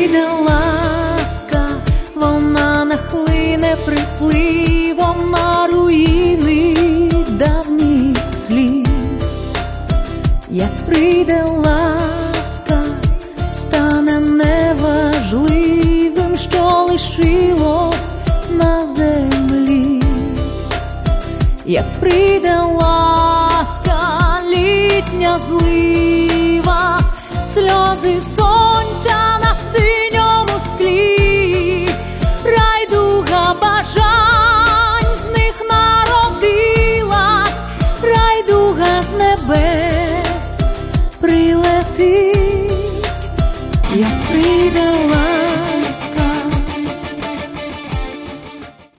прийде ласка, вона нахлине припливом на руїни давніх слів. Як прийде ласка, стане неважливим, що лишилось на землі. Як прийде ласка,